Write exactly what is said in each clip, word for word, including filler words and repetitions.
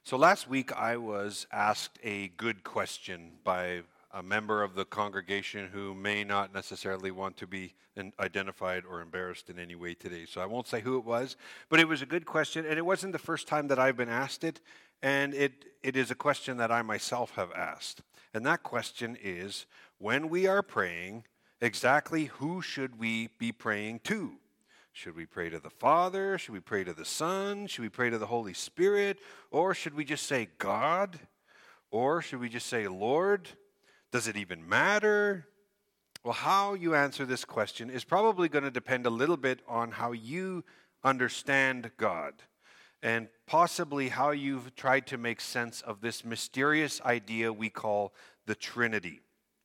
So last week I was asked a good question by a member of the congregation who may not necessarily want to be in- identified or embarrassed in any way today. So I won't say who it was, but it was a good question, and it wasn't the first time that I've been asked it, and it, it is a question that I myself have asked. And that question is, when we are praying, exactly who should we be praying to? Should we pray to the Father? Should we pray to the Son? Should we pray to the Holy Spirit? Or should we just say God? Or should we just say Lord? Does it even matter? Well, how you answer this question is probably going to depend a little bit on how you understand God and possibly how you've tried to make sense of this mysterious idea we call the Trinity.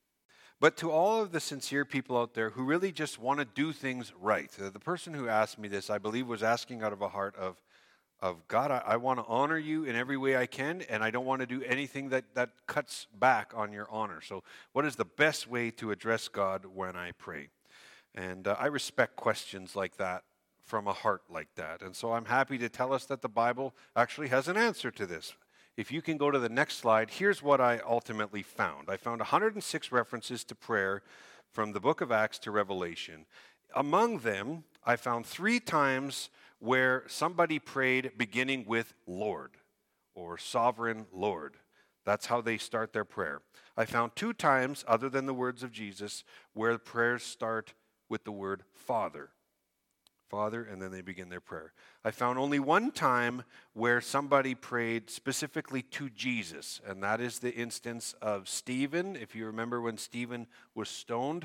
But to all of the sincere people out there who really just want to do things right, uh, the person who asked me this, I believe, was asking out of a heart of, of God, I, I want to honor you in every way I can, and I don't want to do anything that, that cuts back on your honor. So what is the best way to address God when I pray? And uh, I respect questions like that from a heart like that. And so I'm happy to tell us that the Bible actually has an answer to this. If you can go to the next slide, here's what I ultimately found. I found one hundred six references to prayer from the book of Acts to Revelation. Among them, I found three times where somebody prayed beginning with Lord or Sovereign Lord. That's how they start their prayer. I found two times, other than the words of Jesus, where prayers start with the word Father. Father, and then they begin their prayer. I found only one time where somebody prayed specifically to Jesus, and that is the instance of Stephen. If you remember when Stephen was stoned,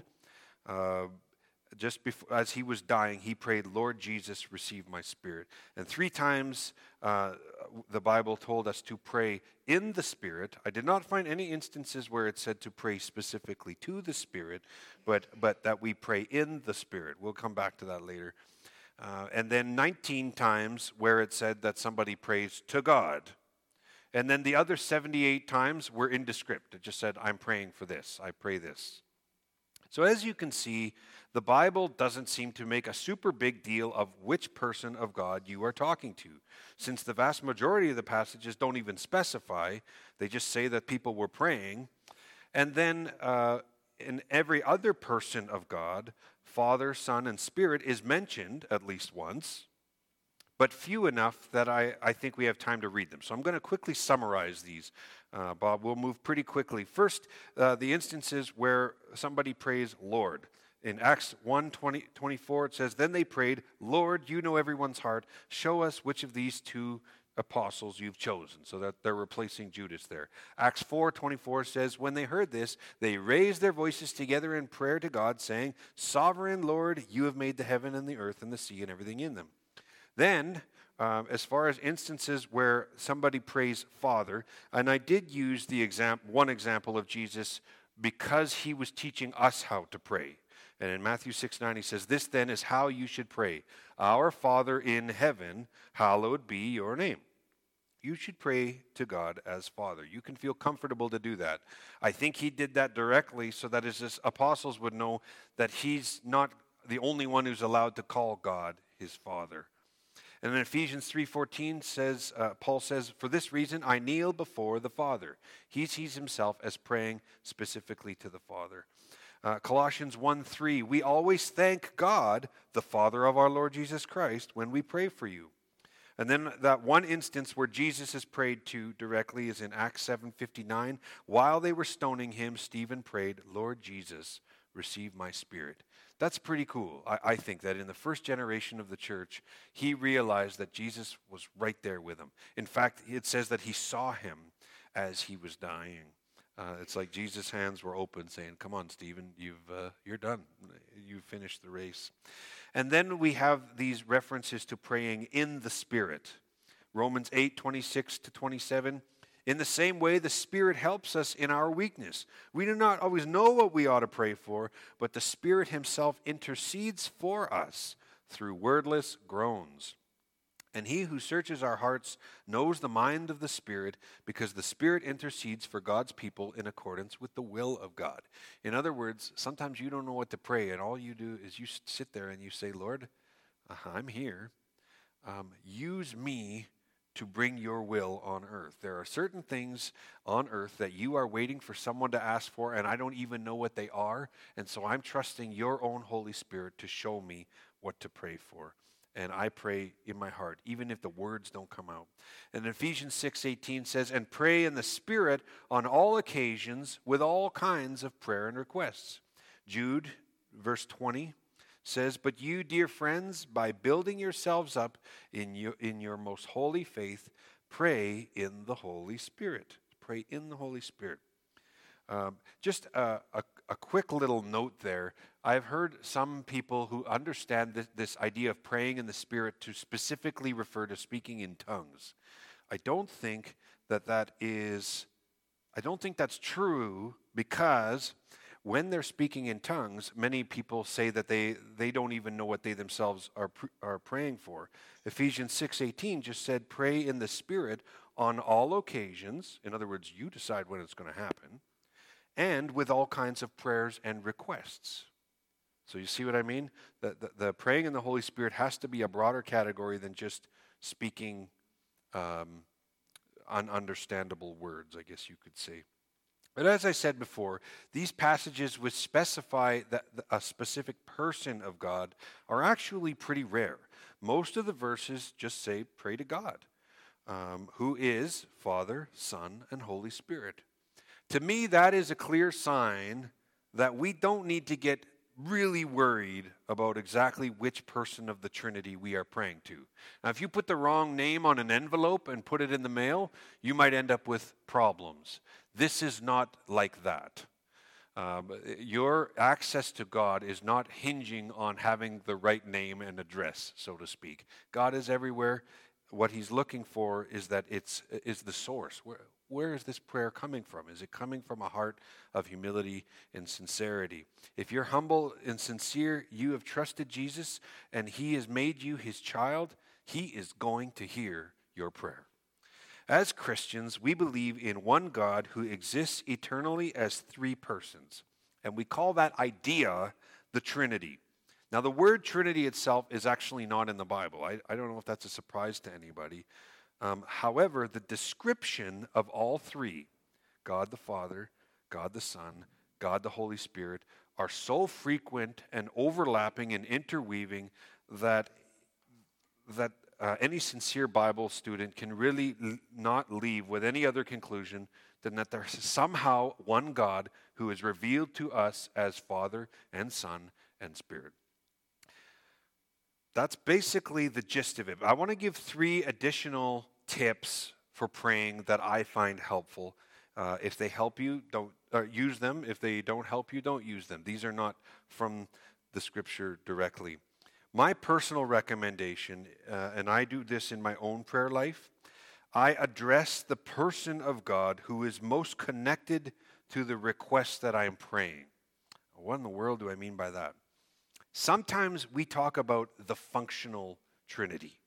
uh, just before, as he was dying, he prayed, Lord Jesus, receive my spirit. And three times uh, the Bible told us to pray in the Spirit. I did not find any instances where it said to pray specifically to the Spirit, but, but that we pray in the Spirit. We'll come back to that later. Uh, and then nineteen times where it said that somebody prays to God. And then the other seventy-eight times were indescript. It just said, I'm praying for this. I pray this. So as you can see, the Bible doesn't seem to make a super big deal of which person of God you are talking to, since the vast majority of the passages don't even specify. They just say that people were praying. And then uh, in every other person of God, Father, Son, and Spirit is mentioned at least once, but few enough that I, I think we have time to read them. So I'm going to quickly summarize these. Uh, Bob, we'll move pretty quickly. First, uh, the instances where somebody prays Lord. In Acts one, twenty, twenty-four, it says, Then they prayed, Lord, you know everyone's heart. Show us which of these two apostles you've chosen. So that they're replacing Judas there. Acts four twenty-four says, When they heard this, they raised their voices together in prayer to God, saying, Sovereign Lord, you have made the heaven and the earth and the sea and everything in them. Then, um, as far as instances where somebody prays Father, and I did use the exam- one example of Jesus because he was teaching us how to pray. And in Matthew six nine, he says, This then is how you should pray. Our Father in heaven, hallowed be your name. You should pray to God as Father. You can feel comfortable to do that. I think he did that directly so that his apostles would know that he's not the only one who's allowed to call God his Father. And in Ephesians three fourteen says, uh, Paul says, For this reason I kneel before the Father. He sees himself as praying specifically to the Father. Uh, Colossians one three, we always thank God, the Father of our Lord Jesus Christ, when we pray for you. And then that one instance where Jesus is prayed to directly is in Acts seven fifty-nine. While they were stoning him, Stephen prayed, Lord Jesus, receive my spirit. That's pretty cool. I, I think that in the first generation of the church, he realized that Jesus was right there with him. In fact, it says that he saw him as he was dying. Uh, it's like Jesus' hands were open saying, come on, Stephen, you've, uh, you're done. You've finished the race. And then we have these references to praying in the Spirit. Romans eight twenty-six to twenty-seven. In the same way, the Spirit helps us in our weakness. We do not always know what we ought to pray for, but the Spirit himself intercedes for us through wordless groans. And he who searches our hearts knows the mind of the Spirit, because the Spirit intercedes for God's people in accordance with the will of God. In other words, sometimes you don't know what to pray, and all you do is you sit there and you say, Lord, uh, I'm here. Um, use me to bring your will on earth. There are certain things on earth that you are waiting for someone to ask for, and I don't even know what they are. And so I'm trusting your own Holy Spirit to show me what to pray for. And I pray in my heart, even if the words don't come out. And Ephesians six eighteen says, and pray in the Spirit on all occasions with all kinds of prayer and requests. Jude, verse twenty, says, but you, dear friends, by building yourselves up in your, in your most holy faith, pray in the Holy Spirit. Pray in the Holy Spirit. Um, just a, a, a quick little note there. I've heard some people who understand this, this idea of praying in the Spirit to specifically refer to speaking in tongues. I don't think that that is, I don't think that's true, because when they're speaking in tongues, many people say that they, they don't even know what they themselves are are praying for. Ephesians six eighteen just said, pray in the Spirit on all occasions. In other words, you decide when it's going to happen. And with all kinds of prayers and requests. So you see what I mean? The, the, the praying in the Holy Spirit has to be a broader category than just speaking um, ununderstandable words, I guess you could say. But as I said before, these passages which specify that a specific person of God are actually pretty rare. Most of the verses just say, pray to God, um, who is Father, Son, and Holy Spirit. To me, that is a clear sign that we don't need to get really worried about exactly which person of the Trinity we are praying to. Now, if you put the wrong name on an envelope and put it in the mail, you might end up with problems. This is not like that. Um, your access to God is not hinging on having the right name and address, so to speak. God is everywhere. What he's looking for is that it's is the source. Where, where is this prayer coming from? Is it coming from a heart of humility and sincerity? If you're humble and sincere, you have trusted Jesus, and he has made you his child, he is going to hear your prayer. As Christians, we believe in one God who exists eternally as three persons, and we call that idea the Trinity. Now, the word Trinity itself is actually not in the Bible. I, I don't know if that's a surprise to anybody. Um, however, the description of all three, God the Father, God the Son, God the Holy Spirit, are so frequent and overlapping and interweaving that, that uh, any sincere Bible student can really l- not leave with any other conclusion than that there's somehow one God who is revealed to us as Father and Son and Spirit. That's basically the gist of it. I want to give three additional tips for praying that I find helpful. Uh, if they help you, don't uh, use them. If they don't help you, don't use them. These are not from the Scripture directly. My personal recommendation, uh, and I do this in my own prayer life, I address the person of God who is most connected to the request that I am praying. What in the world do I mean by that? Sometimes we talk about the functional Trinity.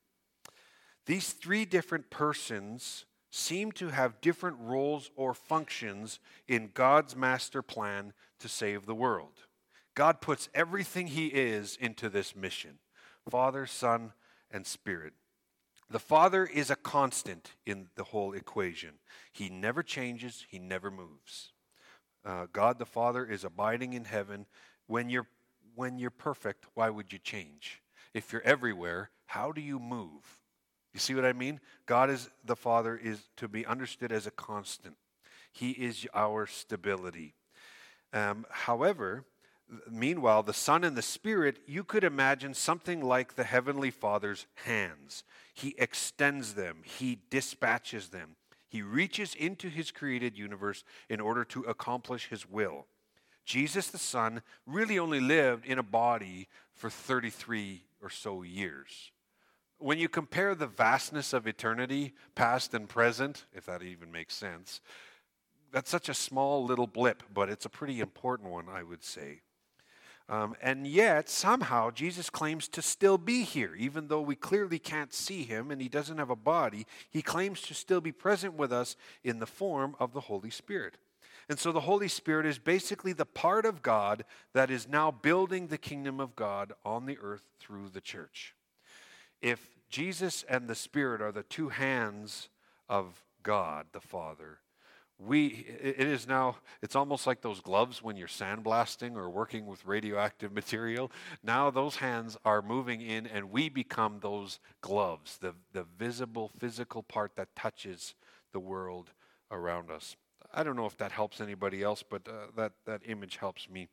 These three different persons seem to have different roles or functions in God's master plan to save the world. God puts everything he is into this mission: Father, Son, and Spirit. The Father is a constant in the whole equation. He never changes, he never moves. Uh, God the Father is abiding in heaven. When you're When you're perfect, why would you change? If you're everywhere, how do you move? You see what I mean? God is the Father is to be understood as a constant. He is our stability. Um, however, meanwhile, the Son and the Spirit, you could imagine something like the Heavenly Father's hands. He extends them. He dispatches them. He reaches into his created universe in order to accomplish his will. Jesus the Son really only lived in a body for thirty-three or so years. When you compare the vastness of eternity, past and present, if that even makes sense, that's such a small little blip, but it's a pretty important one, I would say. Um, and yet, somehow, Jesus claims to still be here. Even though we clearly can't see him and he doesn't have a body, he claims to still be present with us in the form of the Holy Spirit. And so the Holy Spirit is basically the part of God that is now building the kingdom of God on the earth through the church. If Jesus and the Spirit are the two hands of God the Father. We, it is now, it's almost like those gloves when you're sandblasting or working with radioactive material. Now those hands are moving in and we become those gloves, the, the visible physical part that touches the world around us. I don't know if that helps anybody else, but uh, that, that image helps me.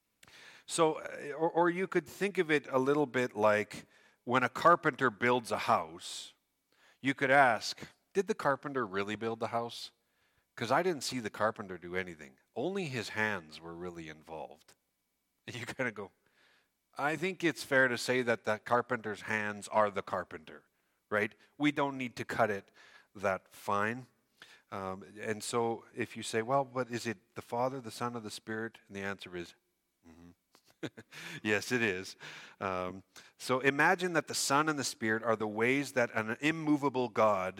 So, or, or you could think of it a little bit like when a carpenter builds a house, you could ask, did the carpenter really build the house? Because I didn't see the carpenter do anything. Only his hands were really involved. And you kind of go, I think it's fair to say that the carpenter's hands are the carpenter, right? We don't need to cut it that fine. Um, and so if you say, well, but is it the Father, the Son, or the Spirit? And the answer is, mm-hmm. Yes, it is. Um, so imagine that the Son and the Spirit are the ways that an immovable God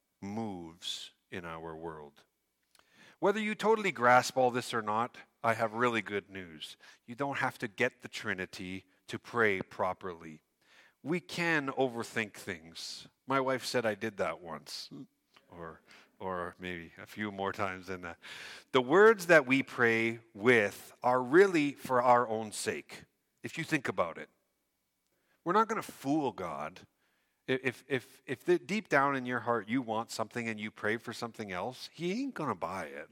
moves in our world. Whether you totally grasp all this or not, I have really good news. You don't have to get the Trinity to pray properly. We can overthink things. My wife said I did that once, or or maybe a few more times than that. The words that we pray with are really for our own sake, if you think about it. We're not going to fool God. If if if the, deep down in your heart you want something and you pray for something else, he ain't going to buy it.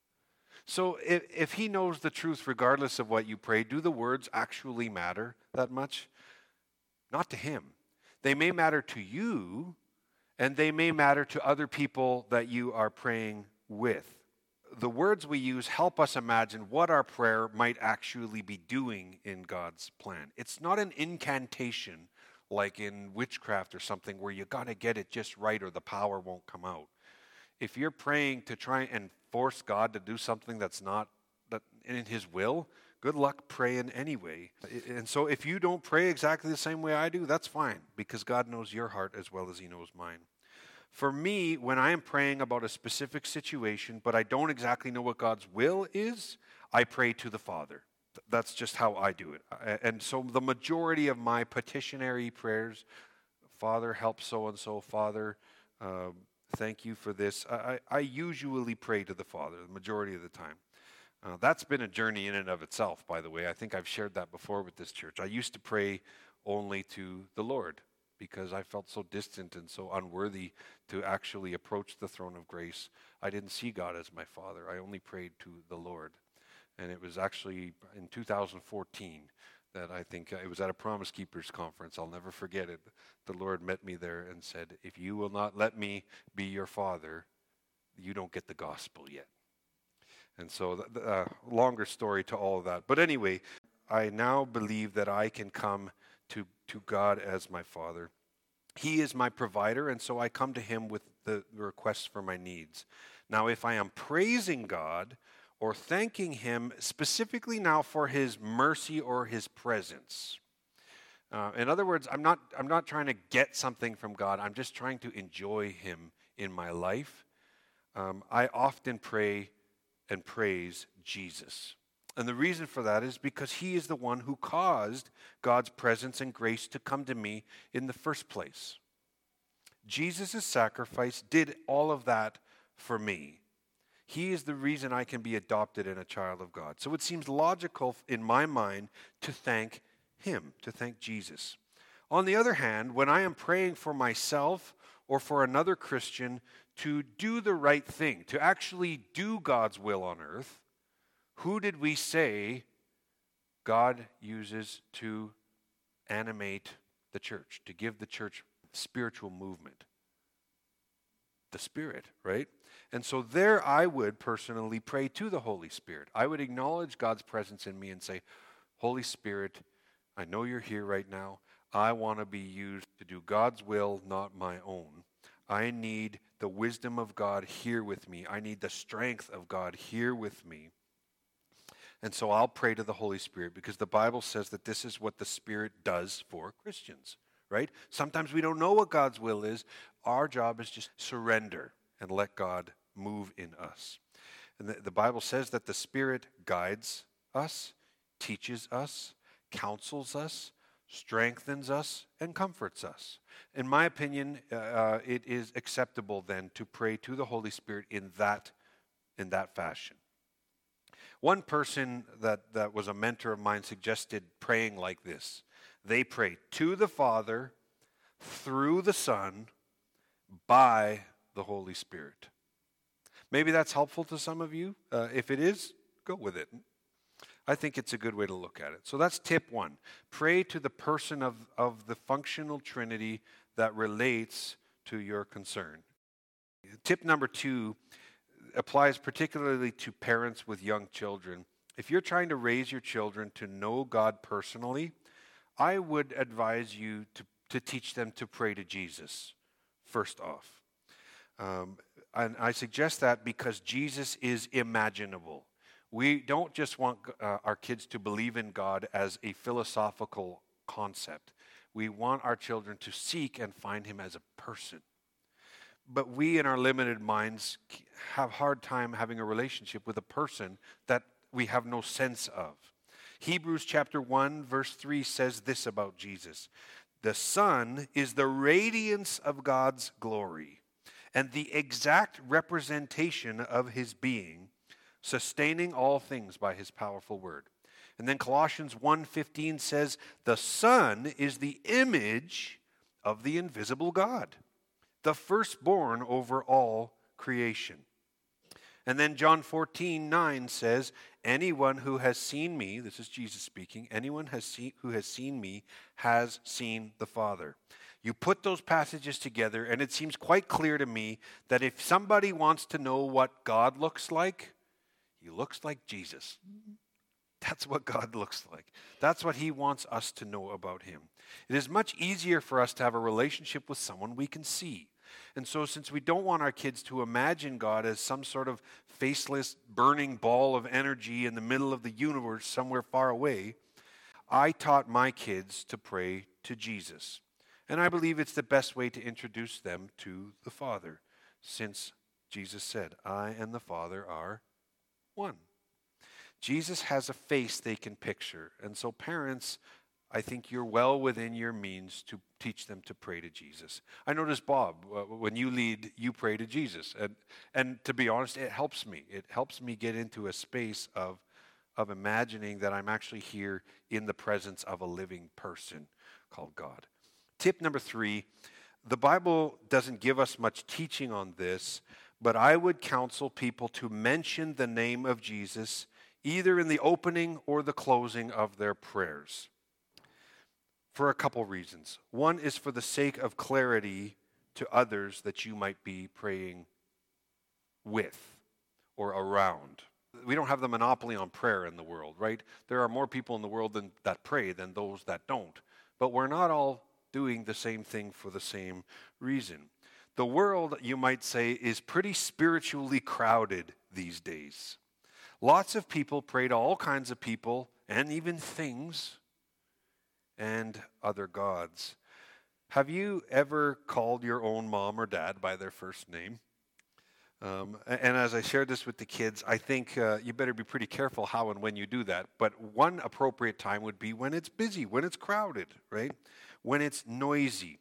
So if, if he knows the truth regardless of what you pray, do the words actually matter that much? Not to him. They may matter to you, and they may matter to other people that you are praying with. The words we use help us imagine what our prayer might actually be doing in God's plan. It's not an incantation like in witchcraft or something where you got to get it just right or the power won't come out. If you're praying to try and force God to do something that's not that in his will, good luck praying anyway. And so if you don't pray exactly the same way I do, that's fine, because God knows your heart as well as he knows mine. For me, when I am praying about a specific situation, but I don't exactly know what God's will is, I pray to the Father. That's just how I do it. And so the majority of my petitionary prayers, Father, help so-and-so, Father, uh, thank you for this, I, I usually pray to the Father the majority of the time. Uh, that's been a journey in and of itself, by the way. I think I've shared that before with this church. I used to pray only to the Lord because I felt so distant and so unworthy to actually approach the throne of grace. I didn't see God as my Father. I only prayed to the Lord. And it was actually in two thousand fourteen that I think, it was at a Promise Keepers conference, I'll never forget it. The Lord met me there and said, if you will not let me be your Father, you don't get the gospel yet. And so, the, the uh, longer story to all of that. But anyway, I now believe that I can come to, to God as my Father. He is my provider, and so I come to him with the requests for my needs. Now, if I am praising God or thanking him specifically now for his mercy or his presence. Uh, in other words, I'm not, I'm not trying to get something from God. I'm just trying to enjoy him in my life. Um, I often pray and praise Jesus. And the reason for that is because he is the one who caused God's presence and grace to come to me in the first place. Jesus' sacrifice did all of that for me. He is the reason I can be adopted and a child of God. So it seems logical in my mind to thank him, to thank Jesus. On the other hand, when I am praying for myself or for another Christian to do the right thing, to actually do God's will on earth, who did we say God uses to animate the church, to give the church spiritual movement? The Spirit, right? And so there I would personally pray to the Holy Spirit. I would acknowledge God's presence in me and say, Holy Spirit, I know you're here right now. I want to be used to do God's will, not my own. I need the wisdom of God here with me. I need the strength of God here with me. And so I'll pray to the Holy Spirit because the Bible says that this is what the Spirit does for Christians, right? Sometimes we don't know what God's will is. Our job is just surrender and let God move in us. And the, the Bible says that the Spirit guides us, teaches us, counsels us, strengthens us, and comforts us. In my opinion, uh, it is acceptable then to pray to the Holy Spirit in that, in that fashion. One person that, that was a mentor of mine suggested praying like this. They pray to the Father, through the Son, by the Holy Spirit. Maybe that's helpful to some of you. Uh, if it is, go with it. I think it's a good way to look at it. So that's tip one. Pray to the person of, of the functional Trinity that relates to your concern. Tip number two applies particularly to parents with young children. If you're trying to raise your children to know God personally, I would advise you to, to teach them to pray to Jesus, first off. Um, and I suggest that because Jesus is imaginable. We don't just want uh, our kids to believe in God as a philosophical concept. We want our children to seek and find him as a person. But we in our limited minds have a hard time having a relationship with a person that we have no sense of. Hebrews chapter one verse three says this about Jesus. The Son is the radiance of God's glory and the exact representation of his being, sustaining all things by his powerful word. And then Colossians one fifteen says, the Son is the image of the invisible God, the firstborn over all creation. And then John fourteen nine says, anyone who has seen me, this is Jesus speaking, anyone has seen, who has seen me has seen the Father. You put those passages together, and it seems quite clear to me that if somebody wants to know what God looks like, he looks like Jesus. That's what God looks like. That's what he wants us to know about him. It is much easier for us to have a relationship with someone we can see. And so since we don't want our kids to imagine God as some sort of faceless, burning ball of energy in the middle of the universe somewhere far away, I taught my kids to pray to Jesus. And I believe it's the best way to introduce them to the Father, since Jesus said, I and the Father are one. Jesus has a face they can picture. And so parents, I think you're well within your means to teach them to pray to Jesus. I notice, Bob, when you lead, you pray to Jesus. And, and to be honest, it helps me. It helps me get into a space of, of imagining that I'm actually here in the presence of a living person called God. Tip number three, the Bible doesn't give us much teaching on this, but I would counsel people to mention the name of Jesus either in the opening or the closing of their prayers, for a couple reasons. One is for the sake of clarity to others that you might be praying with or around. We don't have the monopoly on prayer in the world, right? There are more people in the world than, that pray than those that don't. But we're not all doing the same thing for the same reason. The world, you might say, is pretty spiritually crowded these days. Lots of people pray to all kinds of people and even things and other gods. Have you ever called your own mom or dad by their first name? Um, and as I shared this with the kids, I think uh, you better be pretty careful how and when you do that. But one appropriate time would be when it's busy, when it's crowded, right? When it's noisy.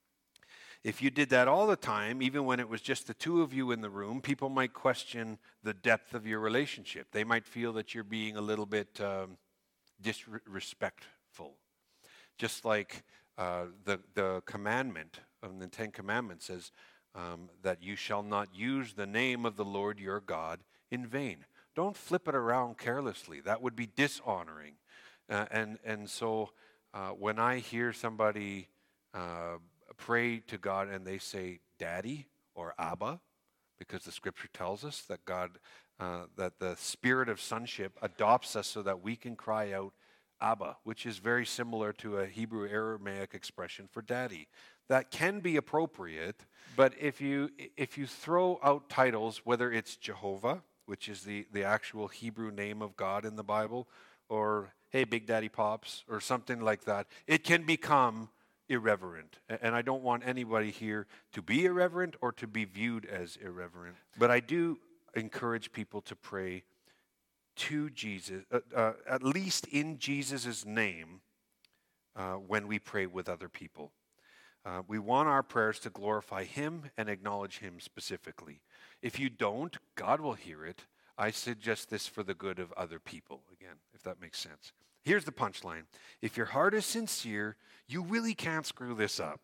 If you did that all the time, even when it was just the two of you in the room, people might question the depth of your relationship. They might feel that you're being a little bit um, disrespectful. Just like uh, the, the commandment of the Ten Commandments says um, that you shall not use the name of the Lord your God in vain. Don't flip it around carelessly. That would be dishonoring. Uh, and, and so uh, when I hear somebody uh, pray to God and they say Daddy or Abba, because the scripture tells us that God, uh, that the spirit of sonship adopts us so that we can cry out Abba, which is very similar to a Hebrew Aramaic expression for daddy. That can be appropriate, but if you if you throw out titles, whether it's Jehovah, which is the, the actual Hebrew name of God in the Bible, or hey, Big Daddy Pops, or something like that, it can become irreverent. And I don't want anybody here to be irreverent or to be viewed as irreverent. But I do encourage people to pray to Jesus, uh, uh, at least in Jesus' name, uh, when we pray with other people. Uh, we want our prayers to glorify Him and acknowledge Him specifically. If you don't, God will hear it. I suggest this for the good of other people, again, if that makes sense. Here's the punchline. If your heart is sincere, you really can't screw this up.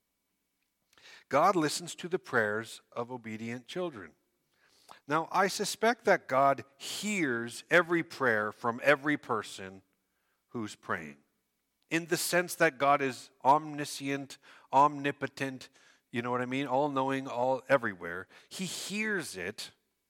God listens to the prayers of obedient children. Now, I suspect that God hears every prayer from every person who's praying, in the sense that God is omniscient, omnipotent, you know what I mean? All-knowing, all everywhere. He hears it,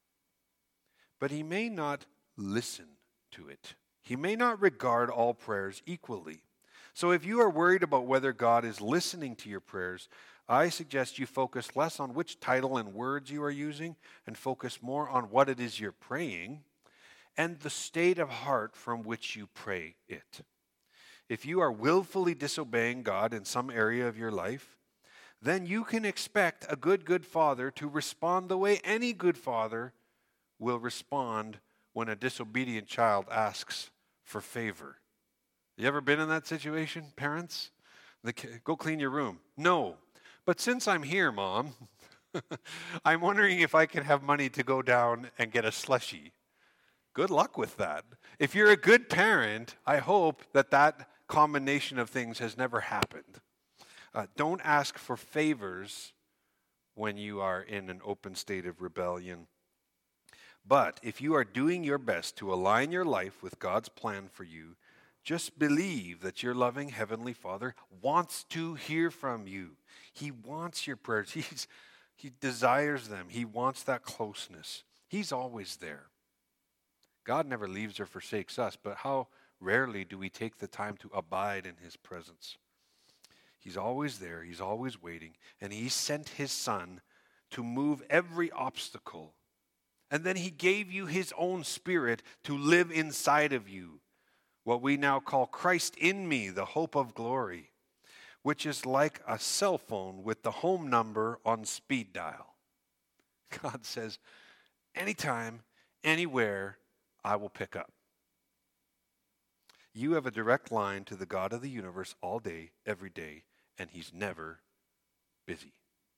but He may not listen to it. He may not regard all prayers equally. So if you are worried about whether God is listening to your prayers, I suggest you focus less on which title and words you are using and focus more on what it is you're praying and the state of heart from which you pray it. If you are willfully disobeying God in some area of your life, then you can expect a good, good father to respond the way any good father will respond when a disobedient child asks for favor. You ever been in that situation, parents? The, go clean your room. No. But since I'm here, Mom, I'm wondering if I can have money to go down and get a slushie. Good luck with that. If you're a good parent, I hope that that combination of things has never happened. Uh, don't ask for favors when you are in an open state of rebellion. But if you are doing your best to align your life with God's plan for you, just believe that your loving Heavenly Father wants to hear from you. He wants your prayers. He's, he desires them. He wants that closeness. He's always there. God never leaves or forsakes us, but how rarely do we take the time to abide in His presence? He's always there. He's always waiting. And He sent His Son to move every obstacle. And then He gave you His own Spirit to live inside of you. What we now call Christ in me, the hope of glory, which is like a cell phone with the home number on speed dial. God says, anytime, anywhere, I will pick up. You have a direct line to the God of the universe all day, every day, and He's never busy.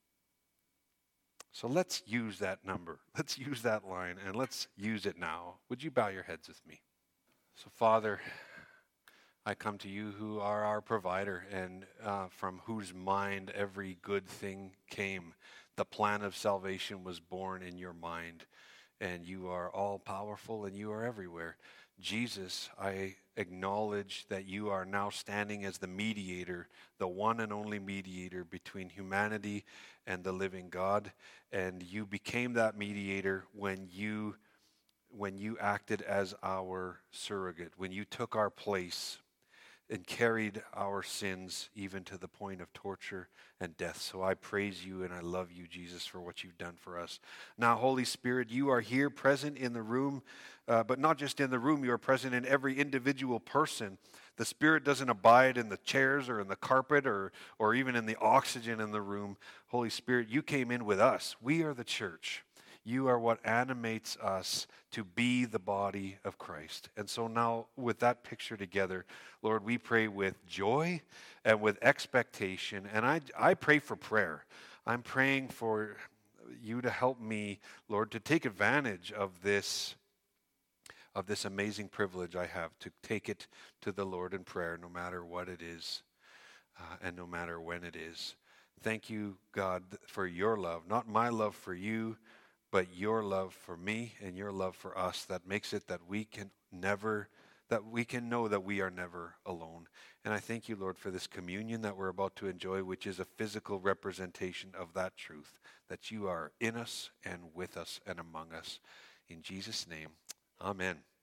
So let's use that number. Let's use that line, and let's use it now. Would you bow your heads with me? So, Father, I come to You who are our provider and uh, from whose mind every good thing came. The plan of salvation was born in Your mind, and You are all powerful and You are everywhere. Jesus, I acknowledge that You are now standing as the mediator, the one and only mediator between humanity and the living God, and You became that mediator when You when You acted as our surrogate, when You took our place and carried our sins even to the point of torture and death. So I praise You and I love You, Jesus, for what You've done for us. Now, Holy Spirit, You are here present in the room, uh, but not just in the room, You are present in every individual person. The Spirit doesn't abide in the chairs or in the carpet or, or even in the oxygen in the room. Holy Spirit, You came in with us. We are the church. You are what animates us to be the body of Christ. And so now, with that picture together, Lord, we pray with joy and with expectation. And I, I pray for prayer. I'm praying for You to help me, Lord, to take advantage of this, of this amazing privilege I have to take it to the Lord in prayer, no matter what it is uh, and no matter when it is. Thank You, God, for Your love, not my love for You, but Your love for me and Your love for us that makes it that we can never, that we can know that we are never alone. And I thank You, Lord, for this communion that we're about to enjoy, which is a physical representation of that truth, that You are in us and with us and among us. In Jesus' name, amen.